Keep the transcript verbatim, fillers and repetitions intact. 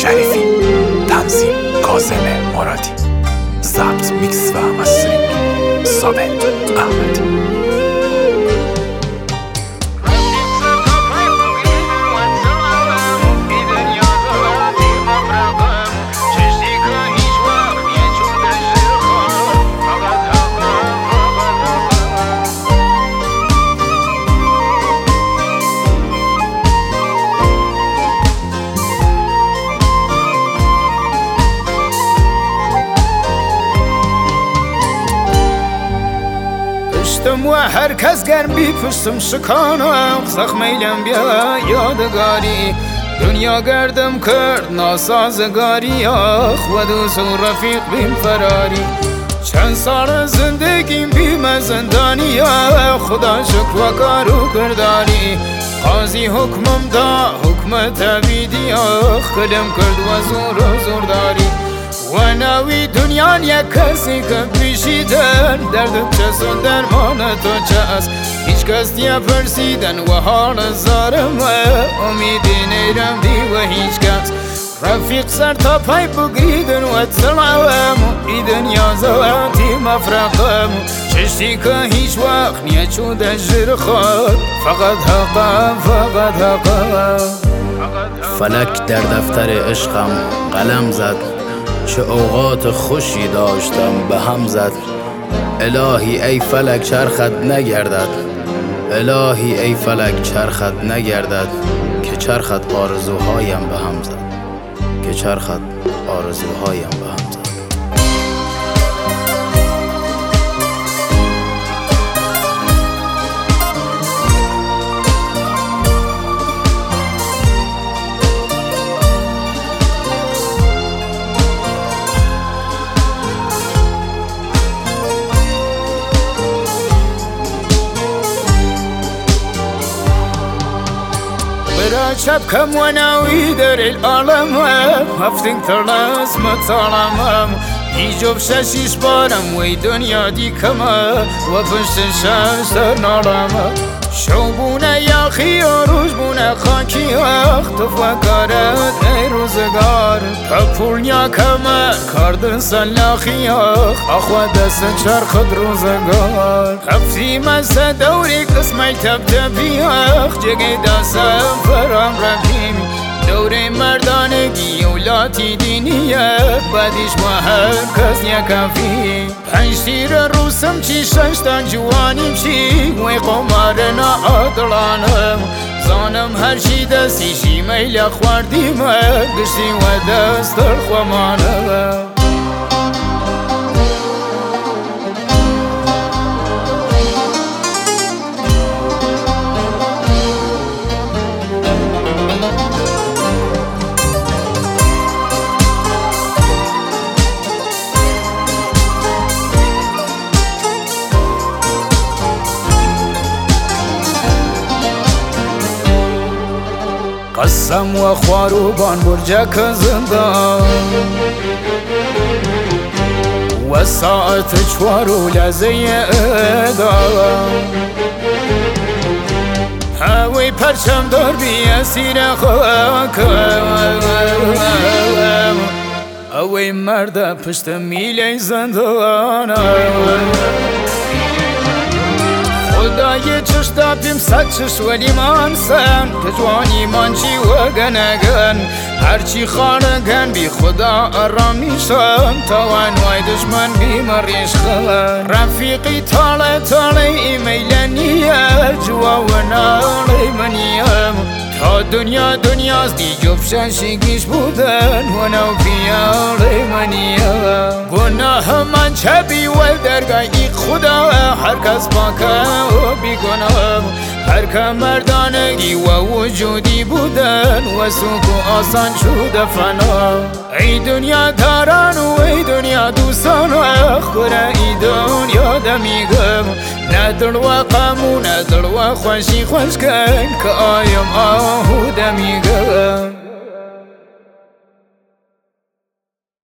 شریفی، تنظیم کاظم مرادی، ضبط میکس و مسترینگ ثابت احمدی. و هر کس گرم بی پشتم شکانم زخمیلم بیا یادگاری دنیا گردم کرد ناسازگاری آخ و دوست و رفیق بیم فراری چند سال زندگیم بیم زندانی آخ خدا شکر و کارو کرداری قاضی حکمم دا حکم تبیدی آخ کلم کرد و زور و زورداری و ناوی دنیا یک کسی که پیشیدن دردم چس و درمان تو چس هیچ کس نیا پرسیدن و حال زارم و امیدی نیرم دی و هیچ کس رفیق سر تا پای بگریدن و تلعوام ای دنیا زواتی مفرقم چشتی که هیچ وقت نیا چوده جر خود فقط حقم فقط حقم فلک در دفتر عشقم قلم زد چه اوقات خوشی داشتم به هم زد الهی ای فلک چرخت نگردد الهی ای فلک چرخت نگردد که چرخت آرزوهایم به هم زد که چرخت آرزوهایم به هم زد. شب كم وناوي در العالم هفتن ترلاس مطالم يجوب شاشيش بارم وي دنيا دي كما وفشت شاش در نارم شوبونا يا خيار روزبونا خاكي اختف وكارت اي روزگار كپولنيا كما كاردن سلاخي اخ اخوة دست چرخد روزگار هفتي مسا دوري قسمي تبتبي اخ جگي دستم فرام رفيمي دوره مردانگی اولاتی دینیه بعدش ما هر کس نیا کافی پنج تیر روسم چی ششتن جوانیم چی وی قمارنا عدلانم زانم هر چی دستی شی میل خواردیم گشتی و دست در خوامانم قسم و خواروبان برجک زندان و ساعت چوارو لزه ادام هاوی پرچم دار بی اسیر خواکم اوی مرد پشت میلی زندان خدای چشتا بیم صد چش ولی من سن که جوانی من چی و گنگن هرچی خانگن بی خدا آرامیشم توان وای دشمن بی مریش خلن رفیقی تاله تاله ایمیلنیه جوا و ناله منیم تا دنیا دنیاست دی جفشن گیش بودن و نو پیاله منیم گناه من چبی و درگاهی خدا هر کس باکه و بی گناه هر که مردانگی و وجودی بودن و سوک و آسان شده فنا ای دنیا داران و ای دنیا دوستان و خوره ای دنیا دمیگم ندل و قامو ندل و خوشی خوش کن که آیم آهو دمیگم